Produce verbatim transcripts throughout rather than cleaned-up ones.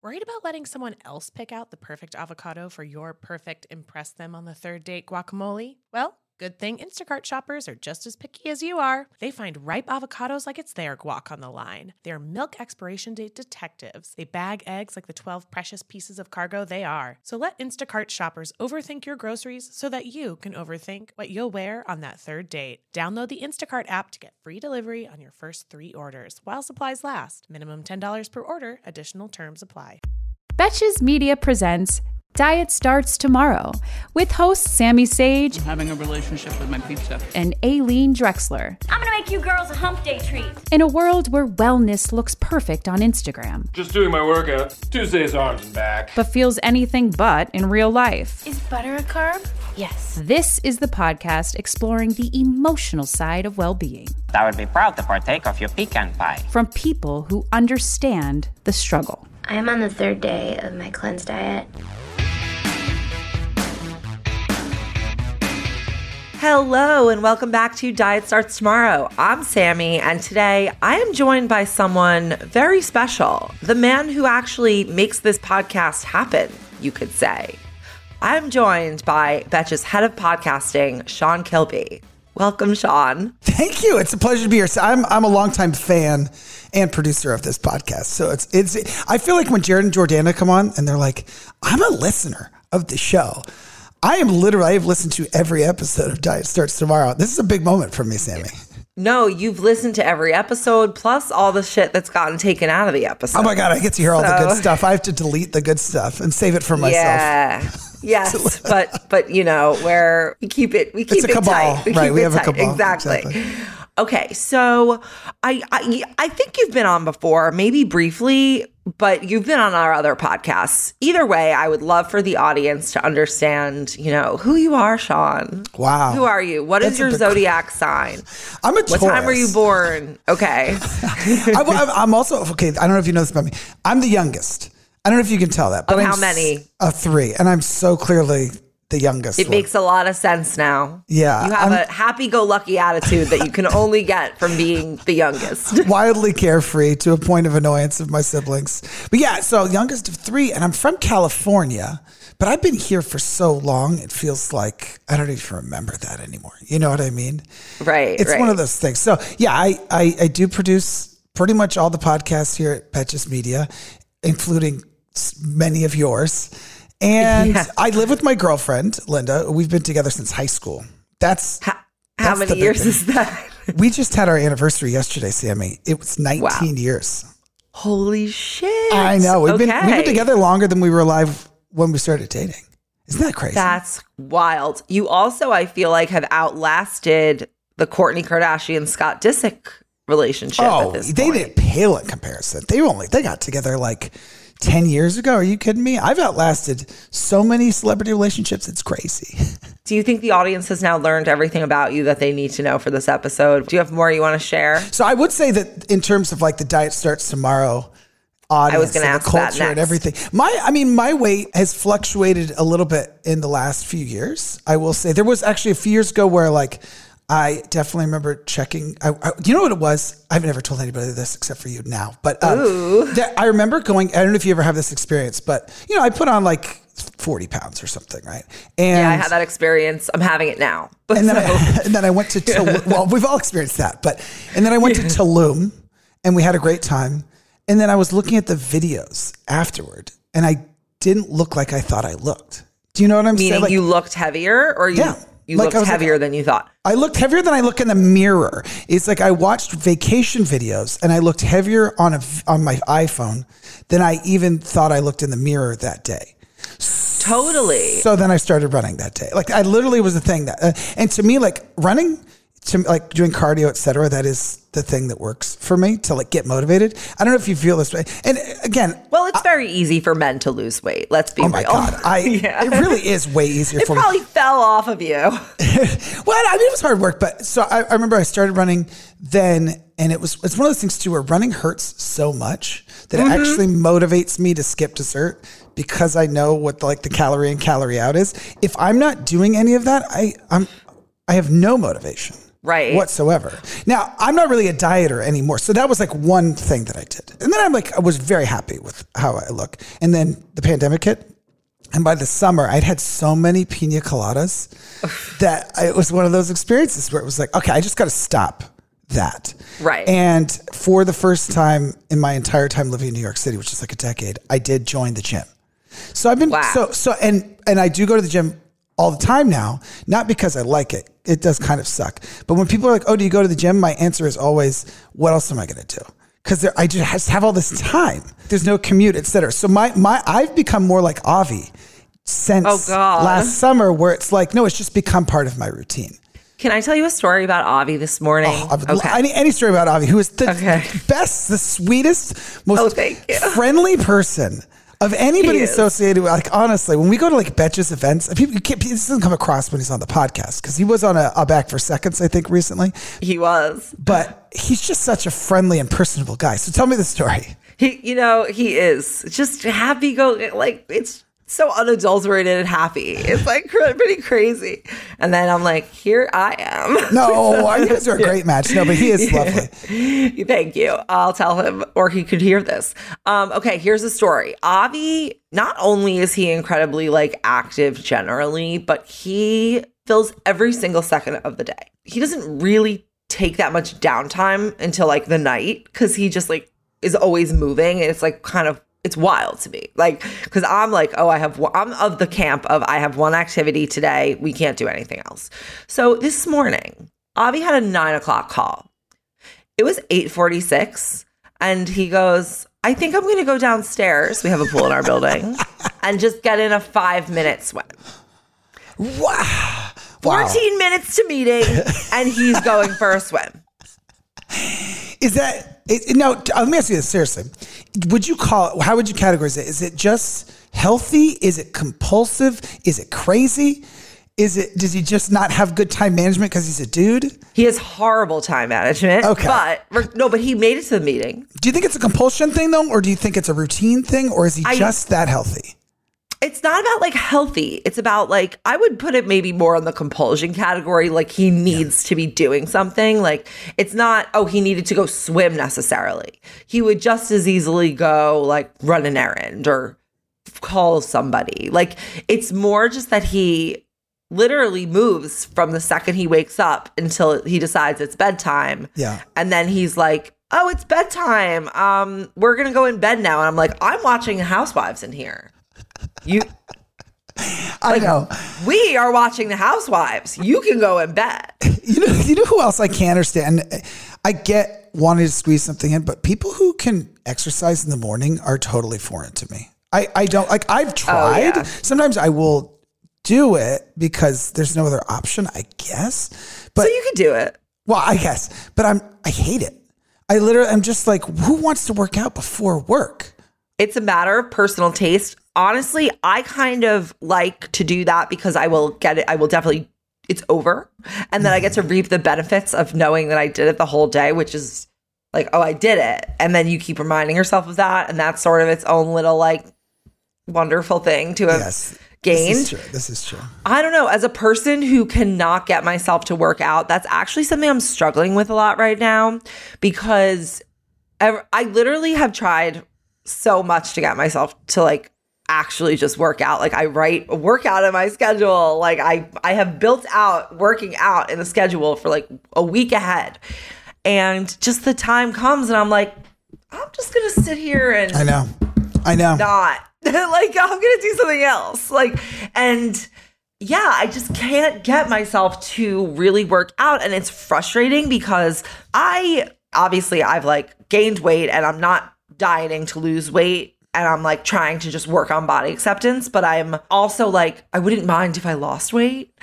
Worried about letting someone else pick out the perfect avocado for your perfect impress them on the third date guacamole? Well, good thing Instacart shoppers are just as picky as you are. They find ripe avocados like it's their guac on the line. They're milk expiration date detectives. They bag eggs like the twelve precious pieces of cargo they are. So let Instacart shoppers overthink your groceries so that you can overthink what you'll wear on that third date. Download the Instacart app to get free delivery on your first three orders while supplies last. Minimum ten dollars per order. Additional terms apply. Betches Media presents Diet Starts Tomorrow with hosts Sammy Sage, I'm having a relationship with my pizza, and Aileen Drexler. I'm gonna make you girls a hump day treat. In a world where wellness looks perfect on Instagram, Just doing my workout. Tuesdays arms and back. but feels anything but in real life. Is butter a carb? Yes. This is the podcast exploring the emotional side of well-being I would be proud to partake of your pecan pie. from people who understand the struggle. I am on the third day of my cleanse diet. Hello and welcome back to Diet Starts Tomorrow. I'm Sammy, and today I am joined by someone very special. The man who actually makes this podcast happen, you could say. I'm joined by Betches head of podcasting, Sean Kilby. Welcome, Sean. Thank you. It's a pleasure to be here. So I'm I'm a longtime fan and producer of this podcast. So it's it's. I feel like when Jared and Jordana come on and they're like, I'm a listener of the show. I am literally. I have listened to every episode of Diet Starts Tomorrow. This is a big moment for me, Sammy. No, you've listened to every episode, plus all the shit that's gotten taken out of the episode. Oh my God, I get to hear all So- the good stuff. I have to delete the good stuff and save it for myself. Yeah. Yes, but but you know, where we keep it we keep It's a it cabal, tight. We right, keep we it have a tight. cabal, Exactly. exactly. Okay, so I, I I think you've been on before, maybe briefly, but you've been on our other podcasts. Either way, I would love for the audience to understand, you know, who you are, Sean. Wow. Who are you? What That's is a your big- zodiac sign? I'm a What Taurus. time were you born? Okay. I, I'm I'm also, okay, I don't know if you know this about me. I'm the youngest. I don't know if you can tell that. But Of I'm how s- many? Of three. And I'm so clearly the youngest. It one. makes a lot of sense now. Yeah, You have I'm- a happy-go-lucky attitude that you can only get from being the youngest. wildly carefree to a point of annoyance of my siblings. But yeah, so youngest of three, and I'm from California, but I've been here for so long, it feels like I don't even remember that anymore. You know what I mean? Right, It's right. one of those things. So yeah, I, I, I do produce pretty much all the podcasts here at Betches Media, including s- many of yours. And Yeah. I live with my girlfriend, Linda. We've been together since high school. That's How, that's how the many big years thing. is that? We just had our anniversary yesterday, Sammy. It was nineteen years. Holy shit. I know. We've been Okay. we've been together longer than we were alive when we started dating. Isn't that crazy? That's wild. You also, I feel like, have outlasted the Kourtney Kardashian Scott Disick relationship oh, at this they point. didn't pale in comparison. They only they got together like ten years ago. Are you kidding me? I've outlasted so many celebrity relationships. It's crazy. Do you think the audience has now learned everything about you that they need to know for this episode? Do you have more you want to share? So I would say that in terms of like the Diet Starts Tomorrow audience, I was gonna and ask the that culture and next. everything. My, I mean, my weight has fluctuated a little bit in the last few years. I will say there was actually a few years ago where like I definitely remember checking. I, I, you know what it was? I've never told anybody this except for you now. But um, that, I remember going. I don't know if you ever have this experience, but you know, I put on like forty pounds or something, right? And Yeah, I had that experience. I'm having it now. and then, So- I, and then I went to Tulum. Well, we've all experienced that. But and then I went to Tulum, and we had a great time. And then I was looking at the videos afterward, and I didn't look like I thought I looked. Do you know what I'm Meaning saying? Like, you looked heavier, or you Yeah. you Like I looked was like- heavier than you thought? I looked heavier than I look in the mirror. It's like I watched vacation videos, and I looked heavier on a on my iPhone than I even thought I looked in the mirror that day. Totally. So then I started running that day. Like I literally was the thing that, uh, and to me, like running, to like doing cardio, et cetera, that is the thing that works for me to like get motivated. I don't know if you feel this way. And again, Well, it's very easy for men to lose weight. Let's be oh real. my God, I, Yeah. it really is way easier It for probably me. fell off of you. Well, I mean, it was hard work, but so I, I remember I started running then, and it was, it's one of those things too, where running hurts so much that Mm-hmm. it actually motivates me to skip dessert because I know what like the calorie in, calorie out is. If I'm not doing any of that, I, I'm, I have no motivation. Right. Whatsoever. Now, I'm not really a dieter anymore. So that was like one thing that I did. And then I'm like, I was very happy with how I look. And then the pandemic hit. And by the summer, I'd had so many pina coladas that it was one of those experiences where it was like, okay, I just got to stop that. Right. And for the first time in my entire time living in New York City, which is like a decade, I did join the gym. So I've been, wow. so, so, and, and I do go to the gym all the time now, not because I like it. It does kind of suck. But when people are like, oh, do you go to the gym? My answer is always, what else am I going to do? Because I just have all this time. There's no commute, et cetera. So my, my, I've become more like Avi since oh, God. last summer, where it's like, no, it's just become part of my routine. Can I tell you a story about Avi this morning? Oh, okay. Any, any story about Avi, who is the okay. best, the sweetest, most oh, thank you. friendly person of anybody associated with, like, honestly, when we go to like Betch's events, people, you can't, this doesn't come across when he's on the podcast because he was on a, a Back for Seconds, I think, recently. He was. But he's just such a friendly and personable guy. So tell me the story. He, you know, he is just happy go, like, it's so unadulterated and happy. It's like pretty crazy. And then I'm like, here I am. No, you guys are a great match. No, but he is lovely. Thank you. I'll tell him, or he could hear this. Um, okay, here's the story. Avi, not only is he incredibly like active generally, but he fills every single second of the day. He doesn't really take that much downtime until like the night because he just like is always moving. And it's like kind of it's wild to me. Like, because I'm like, oh, I have, one, I'm of the camp of I have one activity today. We can't do anything else. So this morning, Avi had a nine o'clock call. It was eight forty-six. And he goes, I think I'm going to go downstairs. We have a pool in our building and just get in a five minute swim. Wow. fourteen wow. minutes to meeting and he's going for a swim. Is that, it, no, let me ask you this seriously. Would you call it, how would you categorize it? Is it just healthy? Is it compulsive? Is it crazy? Is it, does he just not have good time management because he's a dude? He has horrible time management. Okay. But, no, but he made it to the meeting. Do you think it's a compulsion thing though? Or do you think it's a routine thing? Or is he I, just that healthy? It's not about like healthy. It's about like, I would put it maybe more in the compulsion category. Like he needs yeah. to be doing something. Like it's not, oh, he needed to go swim necessarily. He would just as easily go like run an errand or call somebody. Like it's more just that he literally moves from the second he wakes up until he decides it's bedtime. Yeah. And then he's like, oh, it's bedtime. Um, we're going to go in bed now. And I'm like, I'm watching Housewives in here. You, I like, know. We are watching The Housewives. You can go in bed. You know, you know who else I can't understand? I get wanting to squeeze something in, but people who can exercise in the morning are totally foreign to me. I, I don't like. I've tried. Oh, yeah. Sometimes I will do it because there's no other option, I guess. But so you could do it. Well, I guess, but I'm. I hate it. I literally. I'm just like, who wants to work out before work? It's a matter of personal taste. Honestly, I kind of like to do that because I will get it. I will definitely, it's over. And then I get to reap the benefits of knowing that I did it the whole day, which is like, oh, I did it. And then you keep reminding yourself of that. And that's sort of its own little like wonderful thing to have yes, gained. This is true. This is true. I don't know. As a person who cannot get myself to work out, that's actually something I'm struggling with a lot right now because I literally have tried so much to get myself to like actually just work out. Like I write a workout in my schedule. Like I, I have built out working out in the schedule for like a week ahead. And just the time comes and I'm like, I'm just going to sit here and I know, I know not like, I'm going to do something else. Like, and yeah, I just can't get myself to really work out. And it's frustrating because I, obviously I've like gained weight and I'm not dieting to lose weight. And I'm like trying to just work on body acceptance, but I'm also like, I wouldn't mind if I lost weight.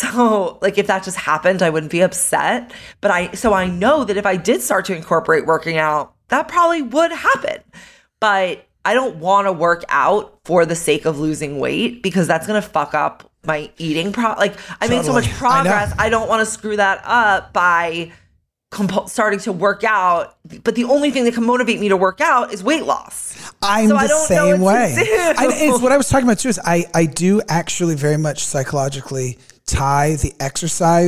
So like if that just happened, I wouldn't be upset. But I, so I know that if I did start to incorporate working out, that probably would happen. But I don't want to work out for the sake of losing weight because that's going to fuck up my eating. Pro- like I totally. made so much progress. I, I don't want to screw that up by comp- starting to work out. But the only thing that can motivate me to work out is weight loss. I'm so the I don't same know what way. To do. I, it's what I was talking about too. Is I I do actually very much psychologically tie the exercise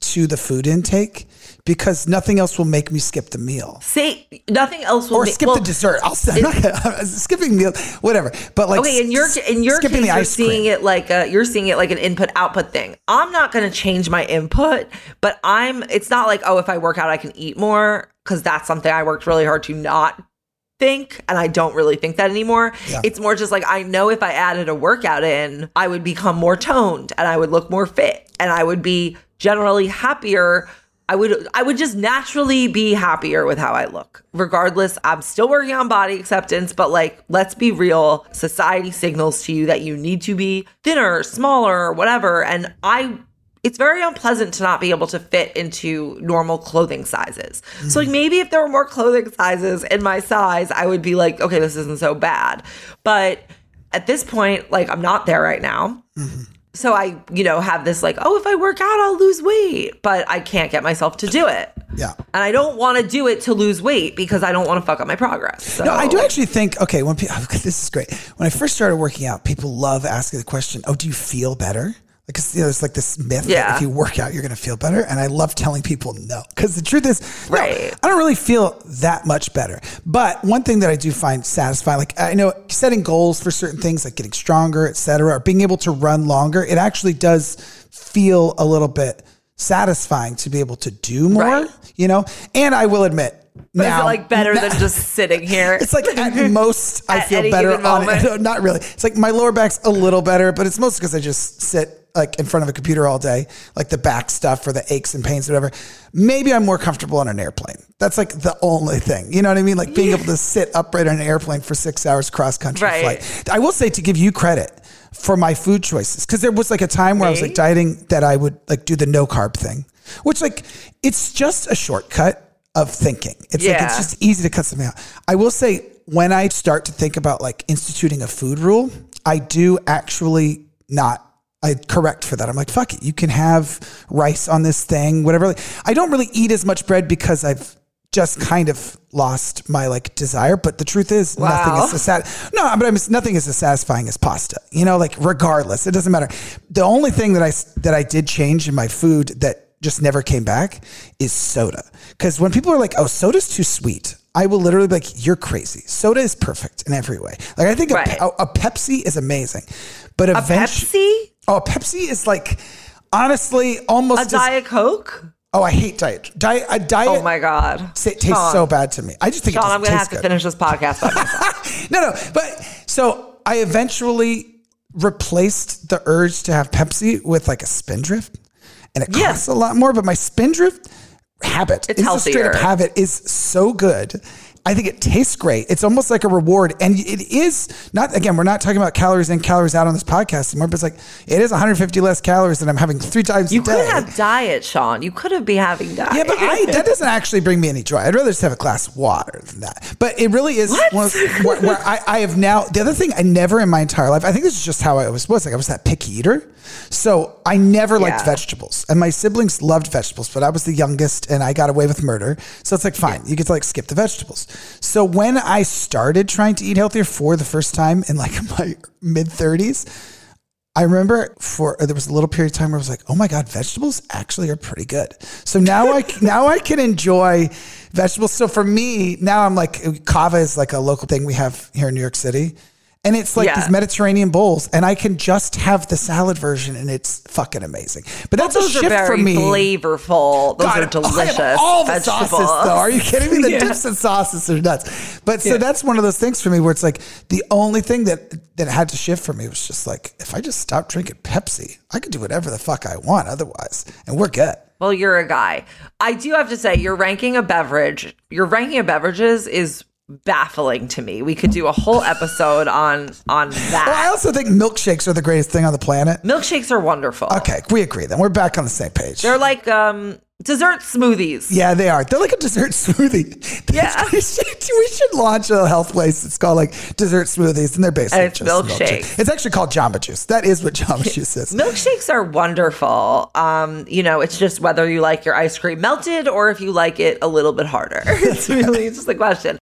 to the food intake because nothing else will make me skip the meal. See, nothing else will or make, skip well, the dessert. I'll say I'm not gonna, skipping meal, whatever. But like, okay, in your in your skipping case, the you're ice seeing cream. it like a, you're seeing it like an input output thing. I'm not going to change my input, but I'm. It's not like, oh, if I work out, I can eat more, because that's something I worked really hard to not think, and I don't really think that anymore. Yeah. It's more just like, I know if I added a workout in, I would become more toned and I would look more fit and I would be generally happier. I would I would just naturally be happier with how I look. Regardless, I'm still working on body acceptance, but like, let's be real. Society signals to you that you need to be thinner, smaller, whatever. And I it's very unpleasant to not be able to fit into normal clothing sizes. Mm-hmm. So like, maybe if there were more clothing sizes in my size, I would be like, okay, this isn't so bad. But at this point, like, I'm not there right now. Mm-hmm. So I, you know, have this like, oh, if I work out, I'll lose weight, but I can't get myself to do it. Yeah. And I don't want to do it to lose weight because I don't want to fuck up my progress. So. No, I do actually think, okay, when people, this is great. When I first started working out, people love asking the question, oh, do you feel better? Because, you know, there's like this myth yeah. that if you work out, you're going to feel better. And I love telling people no. Because the truth is, no, right. I don't really feel that much better. But one thing that I do find satisfying, like I know setting goals for certain things, like getting stronger, et cetera, or being able to run longer, it actually does feel a little bit satisfying to be able to do more, right. you know? And I will admit, But now, is it like better now, than just sitting here? It's like at most I at feel better on moment. it. No, not really. It's like my lower back's a little better, but it's mostly because I just sit like in front of a computer all day, like the back stuff or the aches and pains, whatever. Maybe I'm more comfortable on an airplane. That's like the only thing. You know what I mean? Like being able to sit upright on an airplane for six hours cross country right. flight. I will say, to give you credit for my food choices, because there was like a time where right. I was like dieting that I would like do the no carb thing, which like it's just a shortcut of thinking. It's yeah. like, it's just easy to cut something out. I will say, when I start to think about like instituting a food rule, I do actually not, I correct for that. I'm like, fuck it. You can have rice on this thing, whatever. I don't really eat as much bread because I've just kind of lost my like desire. But the truth is wow. nothing is as sat- no, but I mean, nothing is as satisfying as pasta, you know, like regardless, it doesn't matter. The only thing that I, that I did change in my food that just never came back is soda. Because when people are like, oh, soda's too sweet, I will literally be like, you're crazy. Soda is perfect in every way. Like I think right. a, a Pepsi is amazing, but a eventually, Pepsi? Oh, a Pepsi is like, honestly, almost a as, Diet Coke. Oh, I hate diet. Diet. A diet. Oh my god, it tastes Sean. so bad to me. I just think Sean, it I'm gonna have good. to finish this podcast by myself. no, no, but so I eventually replaced the urge to have Pepsi with like a Spindrift, and it costs yeah. a lot more. But my Spindrift habit, it's, it's healthier. a straight up habit, is so good. I think it tastes great. It's almost like a reward. And it is not, again, we're not talking about calories in, calories out on this podcast anymore, but it's like, it is one hundred fifty less calories than I'm having three times you a day. You could have diet, Sean. You could have been having diet. Yeah, but I, that doesn't actually bring me any joy. I'd rather just have a glass of water than that. But it really is what? one of those, where, where I, I have now, the other thing I never in my entire life, I think this is just how I was, was like I was that picky eater. So I never liked yeah. vegetables, and my siblings loved vegetables, but I was the youngest and I got away with murder. So it's like, fine, yeah. you get to like skip the vegetables. So when I started trying to eat healthier for the first time in like my mid thirties, I remember for there was a little period of time where I was like, oh my God, vegetables actually are pretty good. So now I now I can enjoy vegetables. So for me, now I'm like, Kava is like a local thing we have here in New York City. And it's like yeah. these Mediterranean bowls, and I can just have the salad version, and it's fucking amazing. But that's well, a shift are very for me. Flavorful. Those God, are delicious. I have all the vegetables. sauces, though. Are you kidding me? The yeah. dips and sauces are nuts. But so yeah. that's one of those things for me where it's like the only thing that that had to shift for me was just like, if I just stop drinking Pepsi, I could do whatever the fuck I want otherwise, and we're good. Well, you're a guy. I do have to say, you're ranking a beverage. Your ranking of beverages is baffling to me. We could do a whole episode on on that. Well, I also think milkshakes are the greatest thing on the planet. Milkshakes are wonderful. Okay, we agree then. We're back on the same page. They're like um, dessert smoothies. Yeah, they are. They're like a dessert smoothie. Yeah. we, should, we should launch a health place. It's called like dessert smoothies, and they're basically and it's just milkshakes. milkshake. It's actually called Jamba Juice. That is what Jamba Juice is. Milkshakes are wonderful. Um, you know, it's just whether you like your ice cream melted or if you like it a little bit harder. It's really just the question.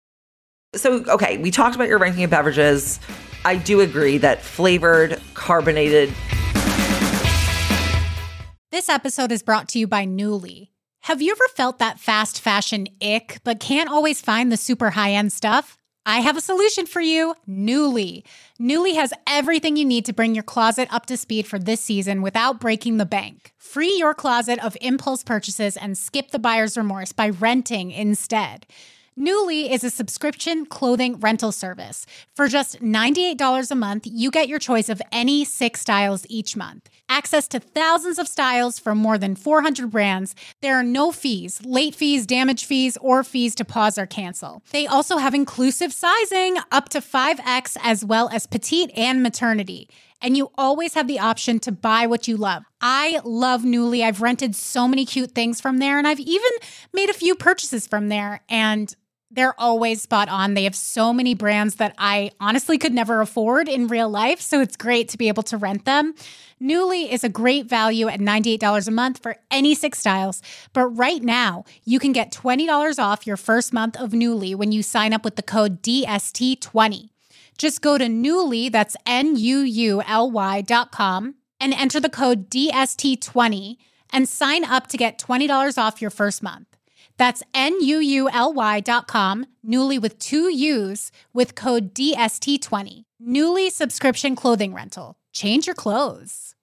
So, okay, we talked about your ranking of beverages. I do agree that flavored, carbonated This episode is brought to you by Nuuly. Have you ever felt that fast fashion ick, but can't always find the super high-end stuff? I have a solution for you, Nuuly. Nuuly has everything you need to bring your closet up to speed for this season without breaking the bank. Free your closet of impulse purchases and skip the buyer's remorse by renting instead. Nuuly is a subscription clothing rental service. For just ninety-eight dollars a month, you get your choice of any six styles each month. Access to thousands of styles from more than four hundred brands. There are no fees, late fees, damage fees, or fees to pause or cancel. They also have inclusive sizing up to five X as well as petite and maternity. And you always have the option to buy what you love. I love Nuuly. I've rented so many cute things from there, and I've even made a few purchases from there, and they're always spot on. They have so many brands that I honestly could never afford in real life, so it's great to be able to rent them. Nuuly is a great value at ninety-eight dollars a month for any six styles, but right now, you can get twenty dollars off your first month of Nuuly when you sign up with the code D S T twenty. Just go to Nuuly, that's N U U L Y dot com, and enter the code D S T twenty and sign up to get twenty dollars off your first month. That's N U U L Y dot com, Nuuly with two U's, with code D S T twenty. Nuuly subscription clothing rental. Change your clothes.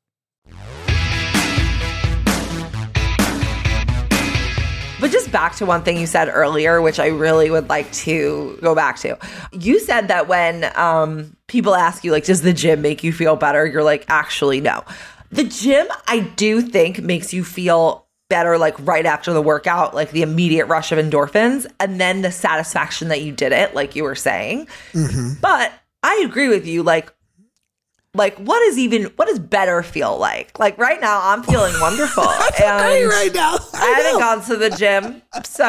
But just back to one thing you said earlier, which I really would like to go back to. You said that when um, people ask you, like, does the gym make you feel better? You're like, actually, no. The gym, I do think, makes you feel better, like right after the workout, like the immediate rush of endorphins, and then the satisfaction that you did it, like you were saying. Mm-hmm. But I agree with you, like, like what is even, what does better feel like? Like right now, I'm feeling wonderful. I feel and great right now. I, I haven't gone to the gym, so.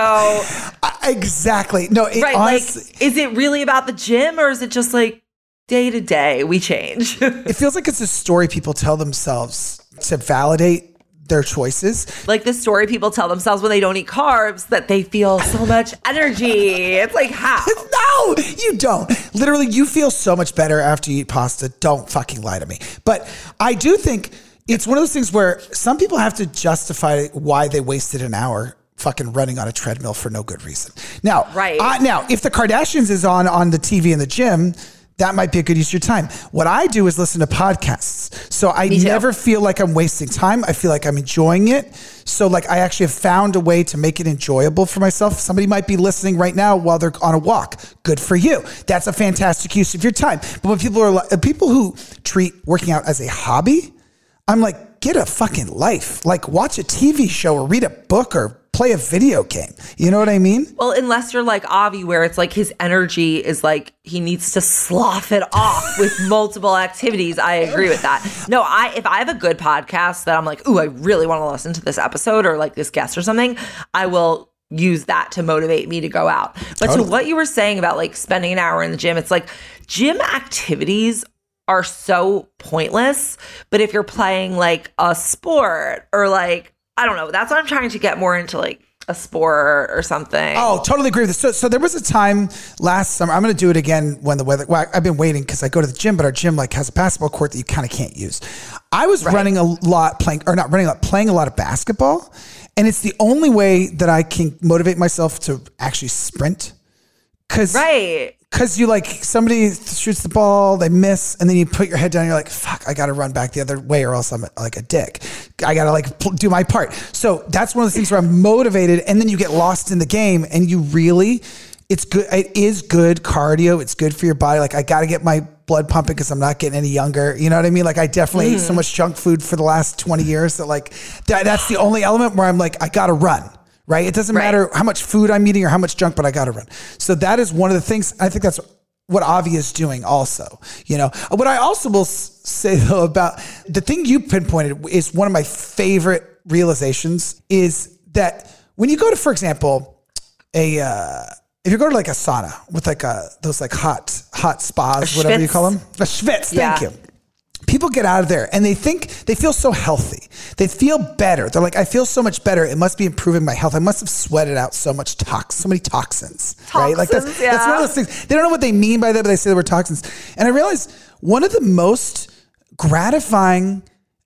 I, exactly. No, it, right, honestly, like, is it really about the gym, or is it just like day to day we change? It feels like it's a story people tell themselves to validate their choices. Like the story people tell themselves when they don't eat carbs, that they feel so much energy. It's like, how? No, you don't. Literally, you feel so much better after you eat pasta. Don't fucking lie to me. But I do think it's one of those things where some people have to justify why they wasted an hour fucking running on a treadmill for no good reason. Now, right. uh, now, if the Kardashians is on on the T V in the gym, that might be a good use of your time. What I do is listen to podcasts. So I never feel like I'm wasting time. I feel like I'm enjoying it. So like I actually have found a way to make it enjoyable for myself. Somebody might be listening right now while they're on a walk. Good for you. That's a fantastic use of your time. But when people are like, people who treat working out as a hobby, I'm like, get a fucking life. Like watch a T V show or read a book or play a video game. You know what I mean? Well, unless you're like Avi, where it's like his energy is like he needs to slough it off with multiple activities. I agree with that. No, I if I have a good podcast that I'm like, ooh, I really want to listen to this episode or like this guest or something, I will use that to motivate me to go out. But totally. To what you were saying about like spending an hour in the gym, it's like gym activities are so pointless. But if you're playing like a sport or like, I don't know. That's what I'm trying to get more into, like a sport or something. Oh, totally agree with this. So, so there was a time last summer. I'm going to do it again when the weather. Well, I've been waiting because I go to the gym, but our gym like has a basketball court that you kind of can't use. I was right. running a lot, playing or not running a lot, playing a lot of basketball, and it's the only way that I can motivate myself to actually sprint. Cause, right. Because you like somebody shoots the ball, they miss, and then you put your head down. And you're like, "Fuck! I got to run back the other way, or else I'm like a dick. I got to like pl- do my part." So that's one of the things where I'm motivated, and then you get lost in the game, and you really, it's good. It is good cardio. It's good for your body. Like I got to get my blood pumping because I'm not getting any younger. You know what I mean? Like I definitely mm. ate so much junk food for the last twenty years that like that, that's the only element where I'm like, I got to run. Right? It doesn't right. matter how much food I'm eating or how much junk, but I got to run. So that is one of the things. I think that's what Avi is doing also. You know, what I also will say though about the thing you pinpointed is one of my favorite realizations is that when you go to, for example, a, uh, if you go to like a sauna with like a, those like hot, hot spas, a whatever schwitz. you call them, a schwitz. Yeah. Thank you. People get out of there and they think they feel so healthy. They feel better. They're like, I feel so much better. It must be improving my health. I must have sweated out so much tox, so many toxins, toxins right? Like that's, yeah. that's one of those things. They don't know what they mean by that, but they say the word toxins. And I realized one of the most gratifying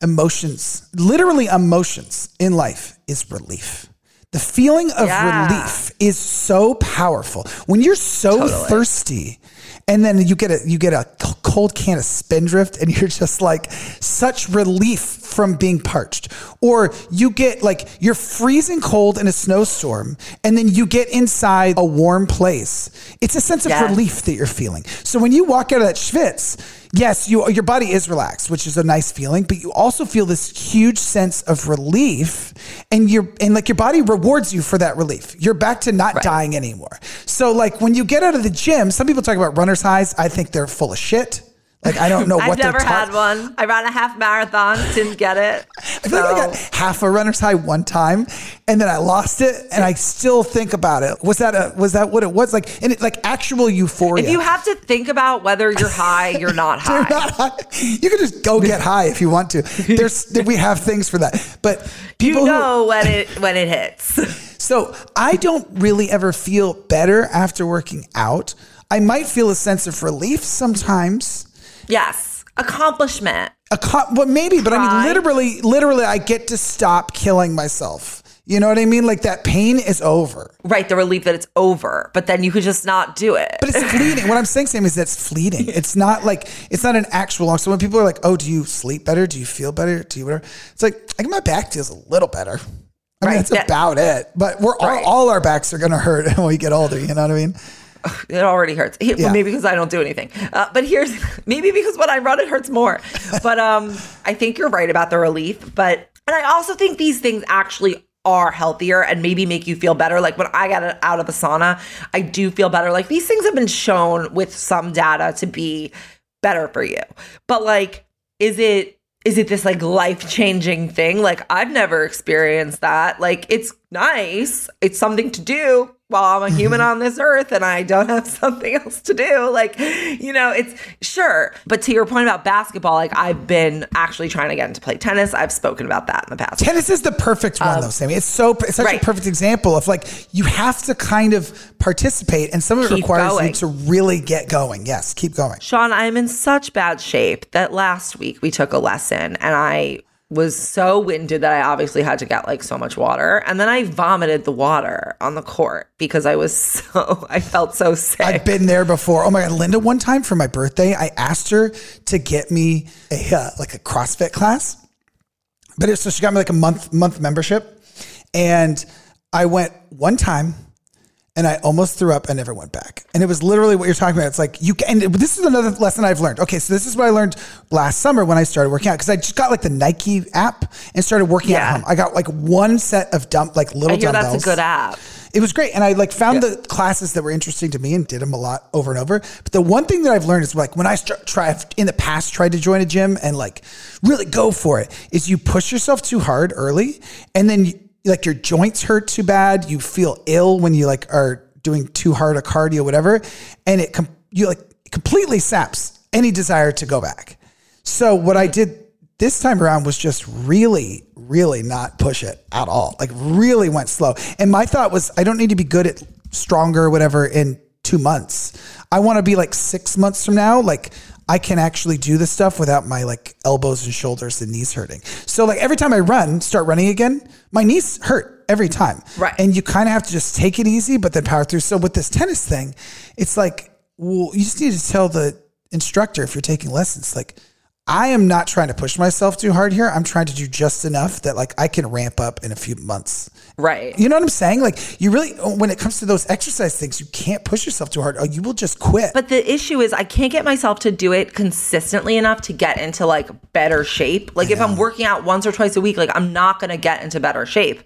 emotions, literally emotions in life is relief. The feeling of yeah. relief is so powerful. When you're so totally. thirsty and then you get a you get a cold can of Spindrift and you're just like such relief from being parched. Or you get like you're freezing cold in a snowstorm and then you get inside a warm place. It's a sense of yes. relief that you're feeling. So when you walk out of that schwitz, yes, you, your body is relaxed, which is a nice feeling, but you also feel this huge sense of relief, and you're and like your body rewards you for that relief. You're back to not right. dying anymore. So like when you get out of the gym, some people talk about runner's highs. I think they're full of shit. Like I don't know what I've they're never ta- had one. I ran a half marathon, didn't get it. I feel so. like I got half a runner's high one time, and then I lost it, and I still think about it. Was that a was that what it was like? And it like actual euphoria. If you have to think about whether you're high, you're not high. You're not high. You can just go get high if you want to. There's we have things for that, but people you know who, when it when it hits. So I don't really ever feel better after working out. I might feel a sense of relief sometimes. Yes, accomplishment. A co- well, maybe, but I mean, literally, literally, I get to stop killing myself. You know what I mean? Like that pain is over. Right, the relief that it's over, but then you could just not do it. But it's fleeting. What I'm saying, Sam, is that's fleeting. It's not like, it's not an actual long. So when people are like, oh, do you sleep better? Do you feel better? Do you whatever? It's like, I think my back feels a little better. I mean, right. that's yeah. about it. But we're all, right. all our backs are going to hurt when we get older. You know what I mean? It already hurts. Yeah. Well, maybe because I don't do anything. Uh, but here's maybe because when I run, it hurts more. But um, I think you're right about the relief. But and I also think these things actually are healthier and maybe make you feel better. Like when I got out of the sauna, I do feel better. Like these things have been shown with some data to be better for you. But like, is it is it this like life-changing thing? Like I've never experienced that. Like it's nice. It's something to do while I'm a human on this earth and I don't have something else to do. Like, you know, it's sure. But to your point about basketball, like I've been actually trying to get into play tennis. I've spoken about that in the past. Tennis is the perfect one um, though, Sammy. It's so, it's such right. a perfect example of like, you have to kind of participate and some of it keep requires going. you to really get going. Yes, keep going. Sean, I'm in such bad shape that last week we took a lesson and I was so winded that I obviously had to get like so much water. And then I vomited the water on the court because I was so, I felt so sick. I've been there before. Oh my God. Linda, one time for my birthday, I asked her to get me a, uh, like a CrossFit class, but it, so she got me like a month, month membership. And I went one time and I almost threw up and never went back. And it was literally what you're talking about. It's like you can, and this is another lesson I've learned. Okay. So this is what I learned last summer when I started working out. Cause I just got like the Nike app and started working yeah. out at home. I got like one set of dump, like little I hear dumbbells. That's a good app. It was great. And I like found yeah. the classes that were interesting to me and did them a lot over and over. But the one thing that I've learned is like when I start, try I've in the past tried to join a gym and like really go for it is you push yourself too hard early. And then you, like your joints hurt too bad. You feel ill when you like are doing too hard a cardio, whatever. And it com- you like completely saps any desire to go back. So what I did this time around was just really, really not push it at all. Like really went slow. And my thought was, I don't need to be good at stronger or whatever in two months. I want to be like six months from now. Like I can actually do this stuff without my like elbows and shoulders and knees hurting. So like every time I run, start running again, my knees hurt every time. Right. And you kind of have to just take it easy, but then power through. So with this tennis thing, it's like, well, you just need to tell the instructor if you're taking lessons, like, I am not trying to push myself too hard here. I'm trying to do just enough that like I can ramp up in a few months. Right. You know what I'm saying? Like you really, when it comes to those exercise things, you can't push yourself too hard or you will just quit. But the issue is I can't get myself to do it consistently enough to get into like better shape. Like if I'm working out once or twice a week, like I'm not going to get into better shape.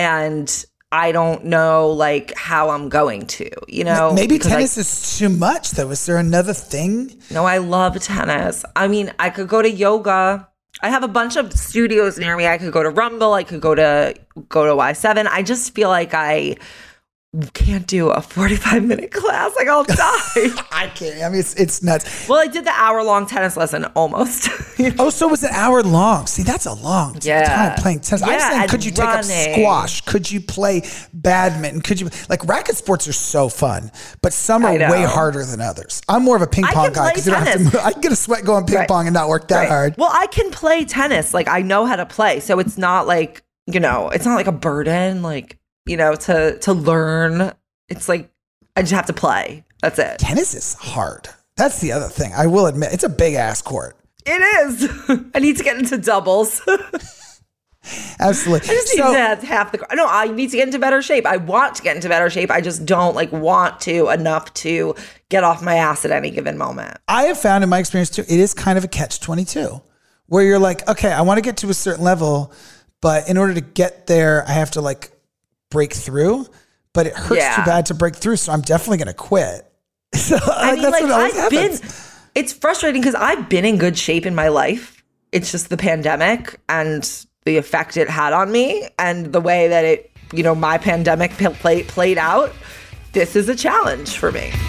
And I don't know like how I'm going to, you know, maybe tennis I, is too much though. Is there another thing? No, I love tennis. I mean, I could go to yoga. I have a bunch of studios near me. I could go to Rumble. I could go to, go to Y seven. I just feel like I can't do a forty-five minute class. Like, I'll die. I can't. I mean, it's it's nuts. Well, I did the hour long tennis lesson almost. You know? Oh, so it was an hour long. See, that's a long Yeah. time playing tennis. I was Yeah, saying, and could you running. take up squash? Could you play badminton? Could you, like, racket sports are so fun, but some are I know. way harder than others. I'm more of a ping I pong can guy play because you don't have to tennis. move. I can get a sweat going ping Right. pong and not work that Right. hard. Well, I can play tennis. Like, I know how to play. So it's not like, you know, it's not like a burden, like, you know, to to learn. It's like, I just have to play. That's it. Tennis is hard. That's the other thing. I will admit, it's a big ass court. It is. I need to get into doubles. Absolutely. I just need So- to have half the. No, I need to get into better shape. I want to get into better shape. I just don't like want to enough to get off my ass at any given moment. I have found in my experience too, it is kind of a catch twenty-two where you're like, okay, I want to get to a certain level, but in order to get there, I have to like break through, but it hurts Yeah. too bad to break through. So I'm definitely going to quit. So I mean, that's like, what always I've happens. been, it's frustrating because I've been in good shape in my life. It's just the pandemic and the effect it had on me and the way that it, you know, my pandemic play, played out. This is a challenge for me.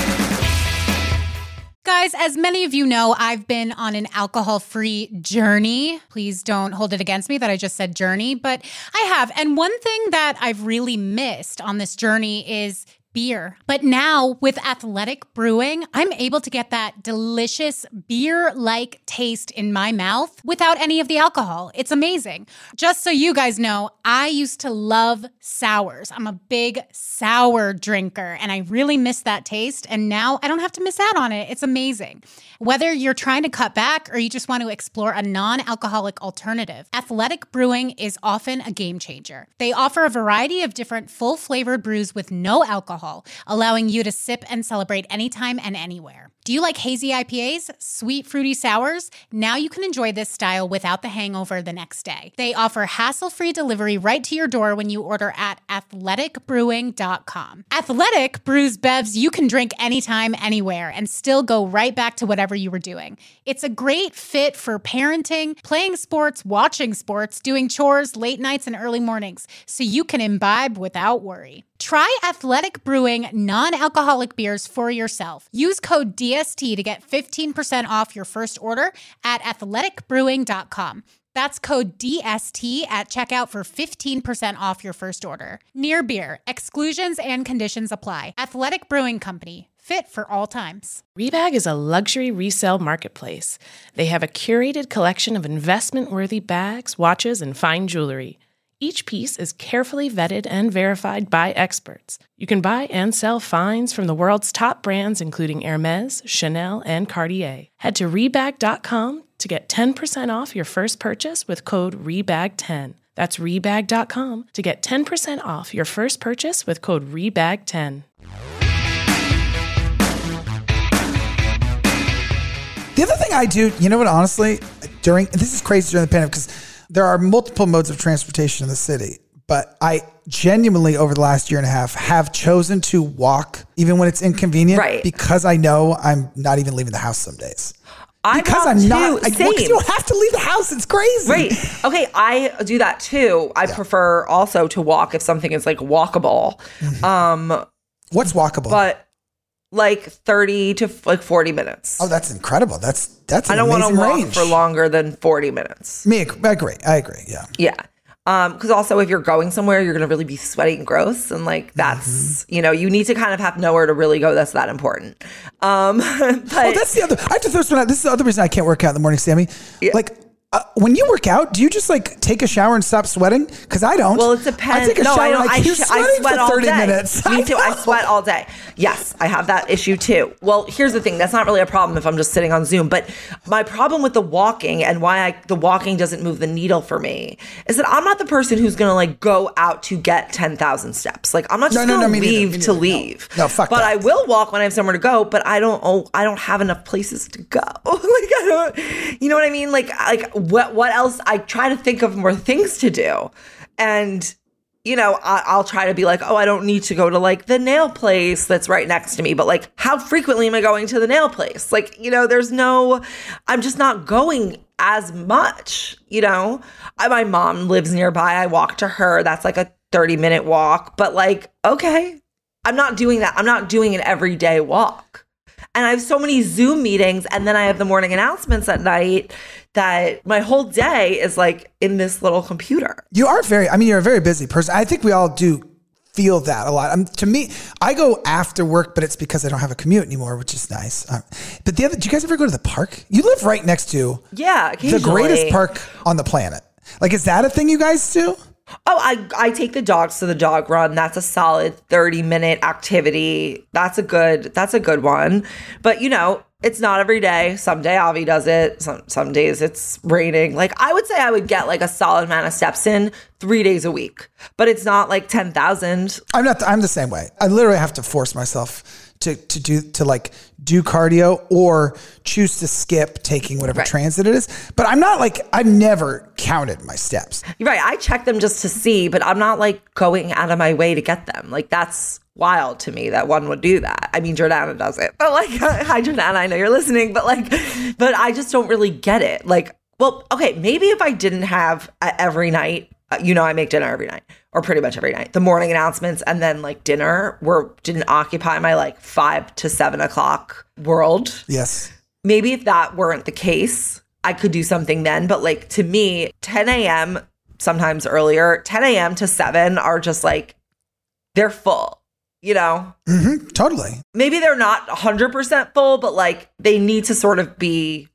Guys, as many of you know, I've been on an alcohol-free journey. Please don't hold it against me that I just said journey, but I have. And one thing that I've really missed on this journey is beer. But now with Athletic Brewing, I'm able to get that delicious beer-like taste in my mouth without any of the alcohol. It's amazing. Just so you guys know, I used to love sours. I'm a big sour drinker and I really miss that taste. And now I don't have to miss out on it. It's amazing. Whether you're trying to cut back or you just want to explore a non-alcoholic alternative, Athletic Brewing is often a game changer. They offer a variety of different full-flavored brews with no alcohol, allowing you to sip and celebrate anytime and anywhere. Do you like hazy I P As, sweet fruity sours? Now you can enjoy this style without the hangover the next day. They offer hassle-free delivery right to your door when you order at athletic brewing dot com. Athletic brews bevs you can drink anytime, anywhere, and still go right back to whatever you were doing. It's a great fit for parenting, playing sports, watching sports, doing chores, late nights, and early mornings, so you can imbibe without worry. Try Athletic Brewing non-alcoholic beers for yourself. Use code D S T to get fifteen percent off your first order at athletic brewing dot com. That's code D S T at checkout for fifteen percent off your first order. Near Beer. Exclusions and conditions apply. Athletic Brewing Company. Fit for all times. Rebag is a luxury resale marketplace. They have a curated collection of investment-worthy bags, watches, and fine jewelry. Each piece is carefully vetted and verified by experts. You can buy and sell finds from the world's top brands, including Hermes, Chanel, and Cartier. Head to rebag dot com to get ten percent off your first purchase with code rebag ten. That's rebag dot com to get ten percent off your first purchase with code rebag ten. The other thing I do, you know what, honestly, during, this is crazy during the pandemic because there are multiple modes of transportation in the city, but I genuinely over the last year and a half have chosen to walk even when it's inconvenient, Right. because I know I'm not even leaving the house some days. I Because walk I'm too. not, I, Same. well, 'cause you don't have to leave the house. It's crazy. Right. Okay, I do that too. I Yeah. prefer also to walk if something is like walkable. Mm-hmm. Um, What's walkable? but like thirty to like forty minutes. oh, that's incredible. That's, that's an I don't want to amazing walk range. for longer than forty minutes. Me, I agree. I agree. Yeah. Yeah. Um, because also if you're going somewhere, you're gonna really be sweaty and gross, and like that's Mm-hmm. you know you need to kind of have nowhere to really go. That's that important. Um, but Oh, that's the other. I have to throw something out. This is the other reason I can't work out in the morning, Sammy. Yeah. Like uh, when you work out, do you just like take a shower and stop sweating? Because I don't. well, it depends. I take a no, shower I don't. and I I, keep sh- I sweating sweat for all thirty day. minutes. Me too. I know. sweat all day. Yes, I have that issue too. Well, here's the thing. That's not really a problem if I'm just sitting on Zoom. But my problem with the walking and why I, the walking doesn't move the needle for me is that I'm not the person who's going to like go out to get ten thousand steps. Like I'm not just No, no, going no, to me neither, leave me to neither. No. leave. No, fuck But that. I will walk when I have somewhere to go. But I don't. Oh, I don't have enough places to go. like I don't. You know what I mean? Like like what what else? I try to think of more things to do, and. You know, I, I'll try to be like, oh, I don't need to go to like the nail place that's right next to me. But like, how frequently am I going to the nail place? Like, you know, there's no, I'm just not going as much, you know. I, my mom lives nearby. I walk to her. That's like a thirty minute walk. But like, okay, I'm not doing that. I'm not doing an everyday walk. And I have so many Zoom meetings, and then I have the morning announcements at night that my whole day is like in this little computer. You are very, I mean, you're a very busy person. I think we all do feel that a lot. Um, to me, I go after work, but it's because I don't have a commute anymore, which is nice. Um, but the other, do you guys ever go to the park? You live right next to yeah, the greatest park on the planet. Like, is that a thing you guys do? Oh, I, I take the dogs to the dog run. That's a solid thirty minute activity. That's a good, that's a good one. But you know, it's not every day. Someday Avi does it. Some, some days it's raining. Like I would say I would get like a solid amount of steps in three days a week, but it's not like ten thousand. I'm not, I'm the same way. I literally have to force myself to, to do, to like do cardio or choose to skip taking whatever right. transit it is. But I'm not like, I've never counted my steps. You're right. I check them just to see, but I'm not like going out of my way to get them. Like that's wild to me that one would do that. I mean, Jordana does it, but like, hi Jordana, I know you're listening, but like, but I just don't really get it. Like, well, okay, maybe if I didn't have uh, every night, uh, you know, I make dinner every night or pretty much every night, the morning announcements and then like dinner were, didn't occupy my like five to seven o'clock world. Yes. Maybe if that weren't the case, I could do something then. But like to me, ten a.m., sometimes earlier, ten a.m. to seven are just like, they're full. You know? Mm-hmm, totally. Maybe they're not one hundred percent full, but like they need to sort of be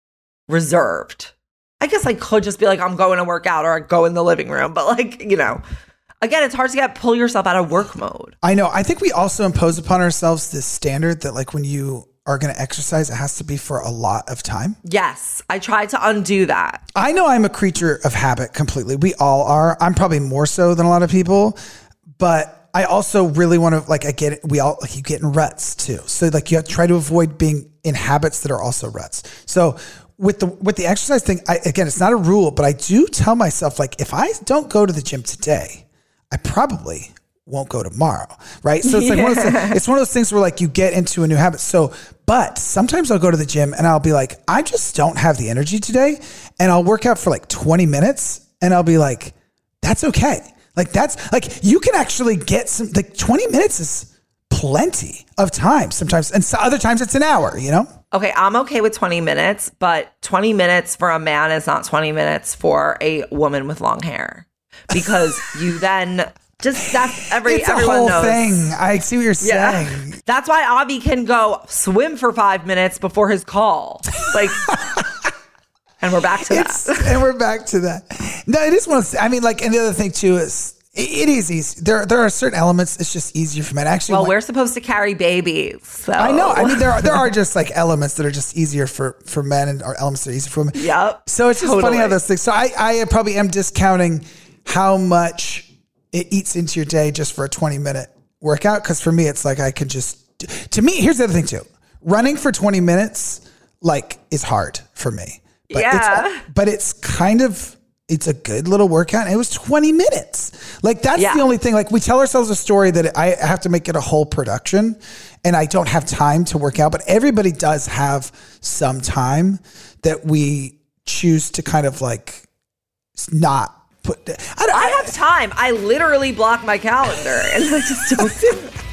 reserved. I guess I could just be like, I'm going to work out or I go in the living room. But like, you know, again, it's hard to get pull yourself out of work mode. I know. I think we also impose upon ourselves this standard that like when you are going to exercise, it has to be for a lot of time. Yes. I tried to undo that. I know I'm a creature of habit completely. We all are. I'm probably more so than a lot of people, but I also really want to, like, I get it. We all, like, you get in ruts too. So like you have to try to avoid being in habits that are also ruts. So with the, with the exercise thing, I, again, it's not a rule, but I do tell myself, like, if I don't go to the gym today, I probably won't go tomorrow. Right. So it's like, yeah. one of those things, it's one of those things where like you get into a new habit. So, but sometimes I'll go to the gym and I'll be like, I just don't have the energy today. And I'll work out for like twenty minutes and I'll be like, that's okay. Like that's like, you can actually get some, like twenty minutes is plenty of time sometimes. And so other times it's an hour, you know? Okay. I'm okay with twenty minutes, but twenty minutes for a man is not twenty minutes for a woman with long hair because you then just, that's every, it's everyone a whole knows. thing. I see what you're Yeah. saying. That's why Avi can go swim for five minutes before his call. Like, and we're back to It's, that. and we're back to that. No, it is one of the, I mean, like, and the other thing too is it, it is easy. There, there are certain elements. It's just easier for men. Actually, Well, when, we're supposed to carry babies. So. I know. I mean, there are, there are just like elements that are just easier for, for men and are elements that are easier for women. Yep. So it's just totally. funny how those things, so I, I probably am discounting how much it eats into your day just for a twenty minute workout. Cause for me, it's like, I could just, to me, here's the other thing too. Running for twenty minutes, like is hard for me. But yeah. It's, but it's kind of, it's a good little workout. And it was twenty minutes. Like that's yeah. the only thing. Like we tell ourselves a story that I have to make it a whole production and I don't have time to work out, but everybody does have some time that we choose to kind of like not put. I, I have time. I literally block my calendar and I just don't do it.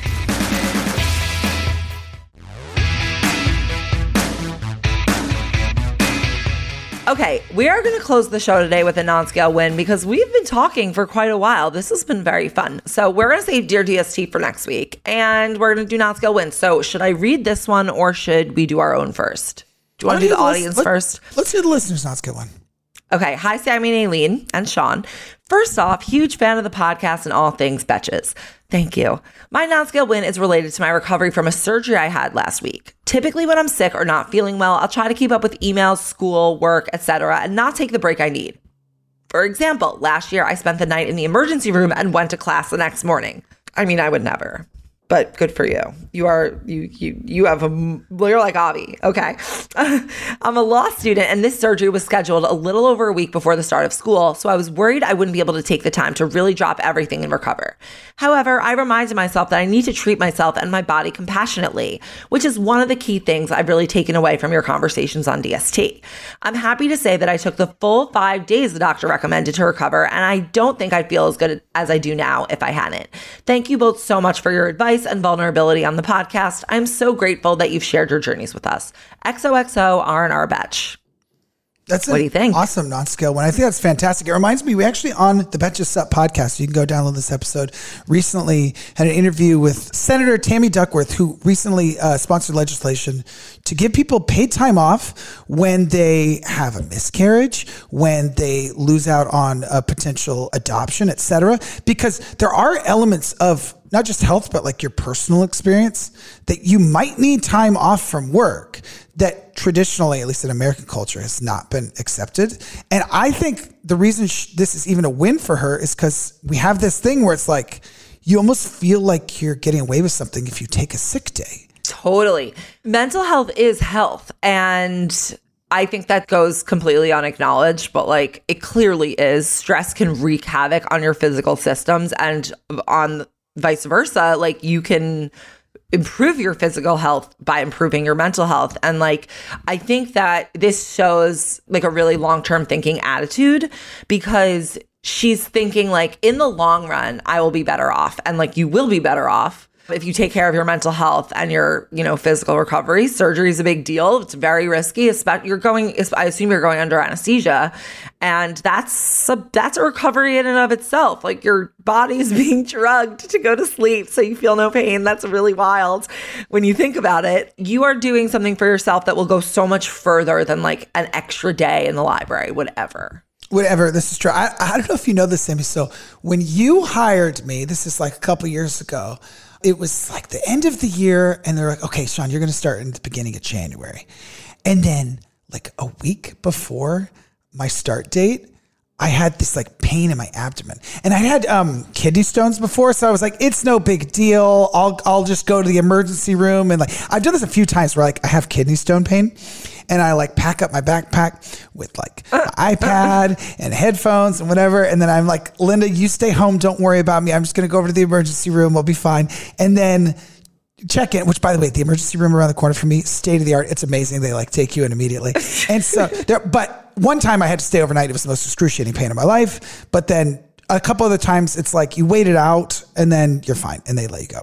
Okay, we are going to close the show today with a non-scale win because we've been talking for quite a while. This has been very fun. So we're going to save Dear D S T for next week, and we're going to do non-scale wins. So should I read this one, or should we do our own first? Do you want to do the audience let, first? Let's do the listeners' non-scale one. Okay. Hi, Sammy and Aileen and Sean. First off, huge fan of the podcast and all things betches. Thank you. My non-scale win is related to my recovery from a surgery I had last week. Typically when I'm sick or not feeling well, I'll try to keep up with emails, school, work, et cetera, and not take the break I need. For example, last year I spent the night in the emergency room and went to class the next morning. I mean, I would never. But good for you. You are, you, you, you have a, you're like Avi. Okay. I'm a law student and this surgery was scheduled a little over a week before the start of school. So I was worried I wouldn't be able to take the time to really drop everything and recover. However, I reminded myself that I need to treat myself and my body compassionately, which is one of the key things I've really taken away from your conversations on D S T. I'm happy to say that I took the full five days the doctor recommended to recover, and I don't think I'd feel as good as I do now if I hadn't. Thank you both so much for your advice. voice and vulnerability on the podcast. I'm so grateful that you've shared your journeys with us. X O X O R and R Betch. That's what do you think? Awesome non-scale one. I think that's fantastic. It reminds me, we actually on the Betches Sup podcast, you can go download this episode, recently had an interview with Senator Tammy Duckworth, who recently uh, sponsored legislation to give people paid time off when they have a miscarriage, when they lose out on a potential adoption, et cetera. Because there are elements of not just health, but like your personal experience that you might need time off from work that traditionally, at least in American culture, has not been accepted. And I think the reason sh- this is even a win for her is because we have this thing where it's like, you almost feel like you're getting away with something if you take a sick day. Totally. Mental health is health. And I think that goes completely unacknowledged, but like it clearly is. Stress can wreak havoc on your physical systems and on vice versa. Like you can improve your physical health by improving your mental health. And like, I think that this shows like a really long-term thinking attitude, because she's thinking like in the long run, I will be better off. And like, you will be better off if you take care of your mental health and your, you know, physical recovery. Surgery is a big deal. It's very risky. Especially you're going, I assume you're going under anesthesia, and that's a, that's a recovery in and of itself. Like your body's being drugged to go to sleep so you feel no pain. That's really wild when you think about it. You are doing something for yourself that will go so much further than like an extra day in the library, whatever. Whatever, this is true. I, I don't know if you know this, Sammy. So when you hired me, this is like a couple years ago, it was like the end of the year, and they're like, okay, Sean, you're going to start in the beginning of January. And then like a week before my start date, I had this like pain in my abdomen, and I had um, kidney stones before. So I was like, it's no big deal. I'll, I'll just go to the emergency room. And like, I've done this a few times where like I have kidney stone pain, and I like pack up my backpack with like my iPad and headphones and whatever. And then I'm like, Linda, you stay home. Don't worry about me. I'm just going to go over to the emergency room. We'll be fine. And then check in, which by the way, the emergency room around the corner from me, state of the art. It's amazing. They like take you in immediately. And so there, but one time I had to stay overnight. It was the most excruciating pain of my life. But then a couple other times it's like you wait it out and then you're fine and they let you go.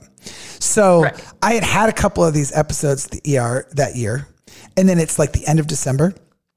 So right. I had had a couple of these episodes at the E R that year. And then it's like the end of December.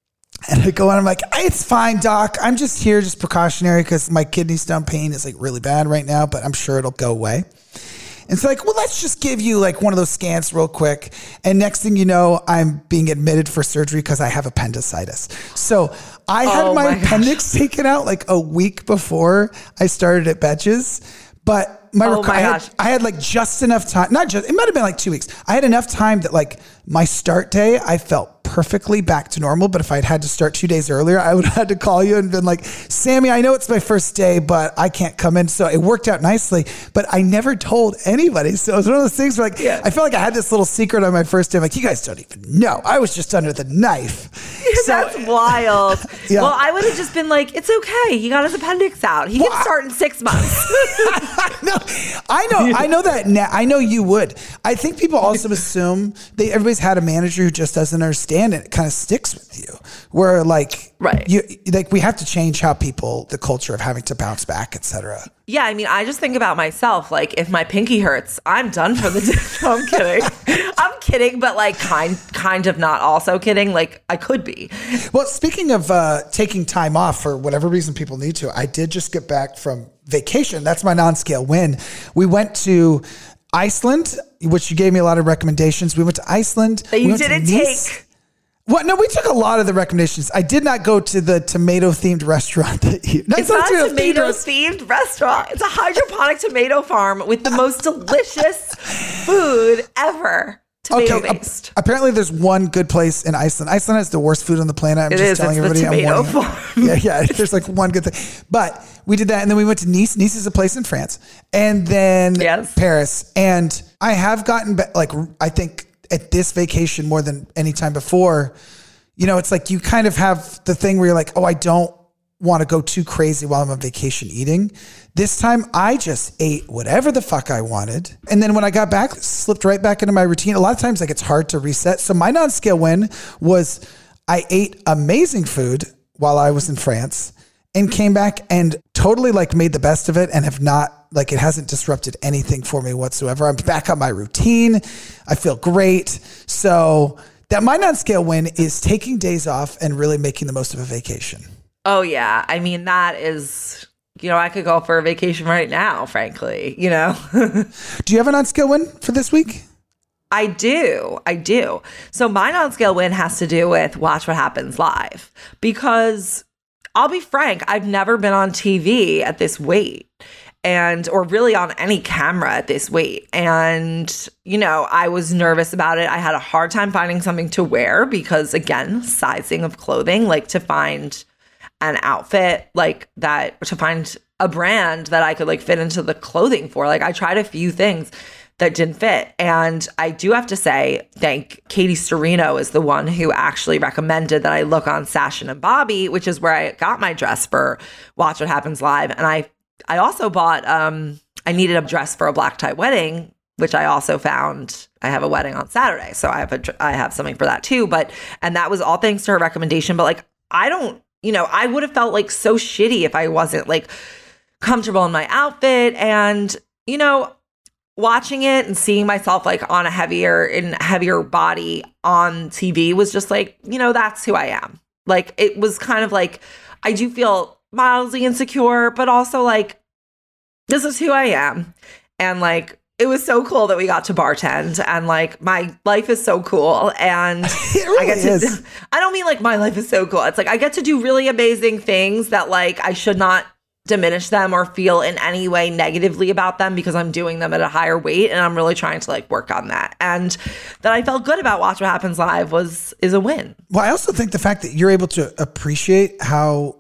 And I go on, I'm like, it's fine, doc. I'm just here, just precautionary, because my kidney stone pain is like really bad right now, but I'm sure it'll go away. And it's like, well, let's just give you like one of those scans real quick. And next thing you know, I'm being admitted for surgery because I have appendicitis. So I had oh my, my appendix taken out like a week before I started at Betches. But my, oh rec- my I, had, gosh. I had like just enough time, not just, it might've been like two weeks. I had enough time that like my start day, I felt perfectly back to normal. But if I'd had to start two days earlier, I would have had to call you and been like, Sammy, I know it's my first day, but I can't come in. So it worked out nicely, but I never told anybody. So it was one of those things where like, yeah. I felt like I had this little secret on my first day. I'm like, you guys don't even know. I was just under the knife. So, that's wild. Yeah. Well, I would have just been like, it's okay. He got his appendix out. He well, can start in six months. No, I know. I know that now. I know you would. I think people also assume they everybody's had a manager who just doesn't understand it. It kind of sticks with you. Where like, right. you like we have to change how people, the culture of having to bounce back, et cetera. Yeah, I mean, I just think about myself. Like, if my pinky hurts, I'm done for the day. No, I'm kidding. I'm kidding, but like kind kind of not also kidding. Like, I could be. Well, speaking of uh, taking time off for whatever reason people need to, I did just get back from vacation. That's my non-scale win. We went to Iceland, which you gave me a lot of recommendations. We went to Iceland. That you we didn't take. What? No, we took a lot of the recommendations. I did not go to the tomato-themed restaurant that you... No, it's, it's not a tomato-themed restaurant. It's a hydroponic tomato farm with the most delicious food ever. Tomato-based. Okay, uh, apparently there's one good place in Iceland. Iceland has the worst food on the planet. I'm it just is, telling it's everybody. The tomato I'm farm. Yeah, yeah. There's like one good thing. But we did that, and then we went to Nice. Nice is a place in France. And then yes. Paris. And I have gotten, be- like, I think at this vacation more than any time before, you know, it's like you kind of have the thing where you're like, oh, I don't want to go too crazy while I'm on vacation eating. This time I just ate whatever the fuck I wanted. And then when I got back, slipped right back into my routine. A lot of times like it's hard to reset. So my non-scale win was I ate amazing food while I was in France. and came back and totally like made the best of it and have not, like it hasn't disrupted anything for me whatsoever. I'm back on my routine. I feel great. So that my non-scale win is taking days off and really making the most of a vacation. Oh yeah. I mean, that is, you know, I could go for a vacation right now, frankly, you know. Do you have a non-scale win for this week? I do. I do. So my non-scale win has to do with Watch What Happens Live, because I'll be frank, I've never been on T V at this weight and or really on any camera at this weight. And, you know, I was nervous about it. I had a hard time finding something to wear because, again, sizing of clothing, like to find an outfit like that, to find a brand that I could like fit into the clothing for. Like I tried a few things that didn't fit. And I do have to say, thank Katie Storino is the one who actually recommended that I look on Sashin and Bobby, which is where I got my dress for Watch What Happens Live. And I I also bought, um, I needed a dress for a black tie wedding, which I also found. I have a wedding on Saturday. So I have a, I have something for that too. But, and that was all thanks to her recommendation. But like, I don't, you know, I would have felt like so shitty if I wasn't like comfortable in my outfit. And, you know, watching it and seeing myself like on a heavier in heavier body on T V was just like, you know, that's who I am. Like it was kind of like, I do feel mildly insecure, but also like, this is who I am. And like, it was so cool that we got to bartend, and like my life is so cool. And it really I get to, is. I don't mean like my life is so cool. It's like, I get to do really amazing things that like I should not diminish them or feel in any way negatively about them because I'm doing them at a higher weight, and I'm really trying to like work on that. And that I felt good about Watch What Happens Live was is a win. Well, I also think the fact that you're able to appreciate how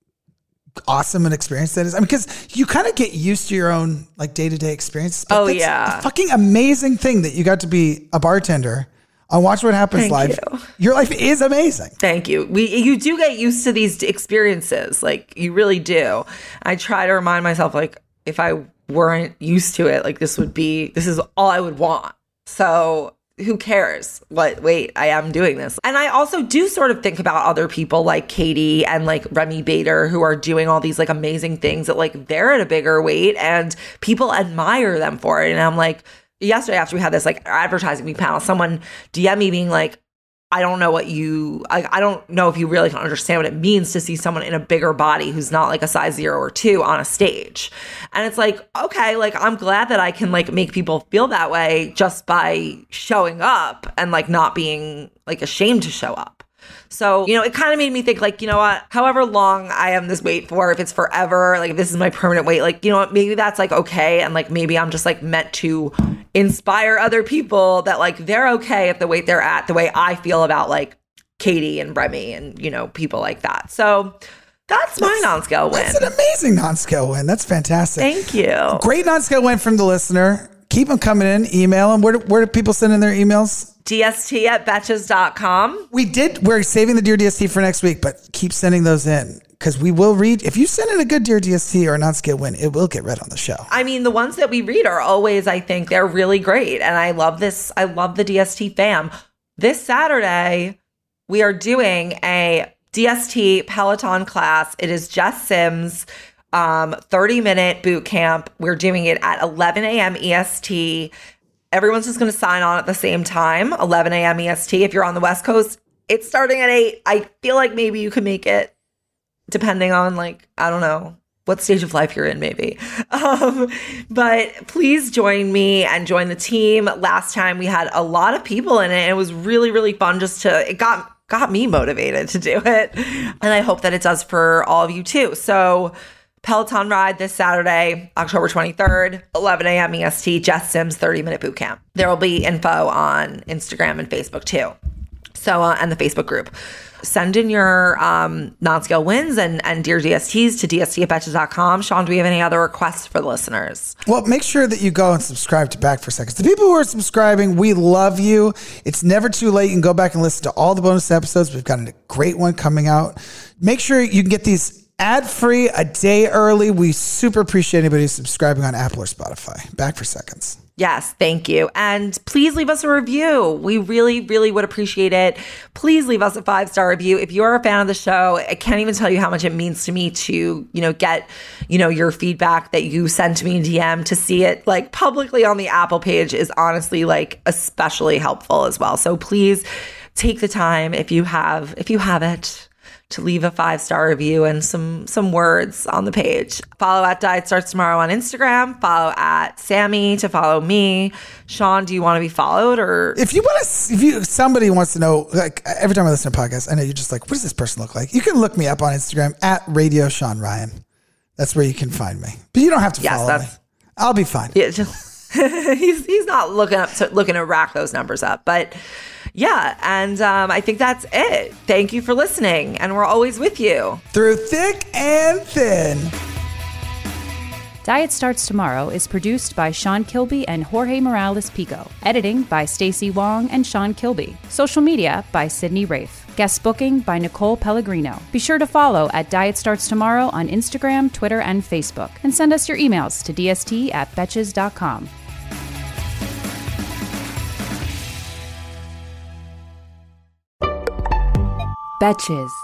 awesome an experience that is. I mean, because you kind of get used to your own like day-to-day experiences. Oh yeah. A fucking amazing thing that you got to be a bartender on Watch What Happens Thank Live. You. Your life is amazing. Thank you. We you do get used to these experiences, like you really do. I try to remind myself, like if I weren't used to it, like this would be this is all I would want. So who cares? What? Wait, I am doing this, and I also do sort of think about other people like Katie and like Remy Bader who are doing all these like amazing things that like they're at a bigger weight and people admire them for it. And I'm like. Yesterday, after we had this like advertising week panel, someone D M me being like, I don't know what you, I, I don't know if you really can understand what it means to see someone in a bigger body who's not like a size zero or two on a stage. And it's like, okay, like I'm glad that I can like make people feel that way just by showing up and like not being like ashamed to show up. So, you know, it kind of made me think like, you know what, however long I am this weight for, if it's forever, like if this is my permanent weight, like, you know what, maybe that's like okay. And like, maybe I'm just like meant to inspire other people that like, they're okay at the weight they're at, the way I feel about like Katie and Remy and, you know, people like that. So that's my that's, non-scale win. That's an amazing non-scale win. That's fantastic. Thank you. Great non-scale win from the listener. Keep them coming in. Email them. Where do, where do people send in their emails? D S T at betches dot com. We did. We're saving the Dear D S T for next week, but keep sending those in because we will read. If you send in a good Dear D S T or a non-scale win, it will get read on the show. I mean, the ones that we read are always, I think, they're really great. And I love this. I love the D S T fam. This Saturday, we are doing a D S T Peloton class. It is Jess Sims. Um, thirty minute boot camp. We're doing it at eleven a.m. E S T. Everyone's just going to sign on at the same time, eleven a.m. E S T. If you're on the West Coast, it's starting at eight. I feel like maybe you can make it depending on like, I don't know, what stage of life you're in maybe. Um, but please join me and join the team. Last time we had a lot of people in it. And it was really, really fun just to, it got, got me motivated to do it. And I hope that it does for all of you too. So Peloton ride this Saturday, October twenty-third, eleven a.m. E S T, Jess Sims thirty minute boot camp. There will be info on Instagram and Facebook too. So, uh, and the Facebook group. Send in your um, non-scale wins and, and Dear D S Ts to D S T at betches dot com. Sean, do we have any other requests for the listeners? Well, make sure that you go and subscribe to Back for Seconds. The people who are subscribing, we love you. It's never too late. You can go back and listen to all the bonus episodes. We've got a great one coming out. Make sure you can get these ad-free a day early. We super appreciate anybody who's subscribing on Apple or Spotify. Back for seconds. Yes, thank you. And please leave us a review. We really, really would appreciate it. Please leave us a five-star review. If you're a fan of the show, I can't even tell you how much it means to me to, you know, get, you know, your feedback that you send to me in D M. To see it like publicly on the Apple page is honestly like especially helpful as well. So please take the time if you have, if you have it, to leave a five-star review and some some words on the page. Follow at Diet Starts Tomorrow on Instagram. Follow at Sammy to follow me. Sean, do you want to be followed? Or if you want to, if you somebody wants to know, like every time I listen to podcasts, I know you're just like, what does this person look like? You can look me up on Instagram at Radio Sean Ryan. That's where you can find me. But you don't have to yes, follow that's, me. I'll be fine. Yeah, just, he's he's not looking up to, looking to rack those numbers up, but. Yeah, and um, I think that's it. Thank you for listening, and we're always with you. Through thick and thin. Diet Starts Tomorrow is produced by Sean Kilby and Jorge Morales Pico. Editing by Stacey Wong and Sean Kilby. Social media by Sydney Rafe. Guest booking by Nicole Pellegrino. Be sure to follow at Diet Starts Tomorrow on Instagram, Twitter, and Facebook. And send us your emails to d s t at betches dot com. Betches.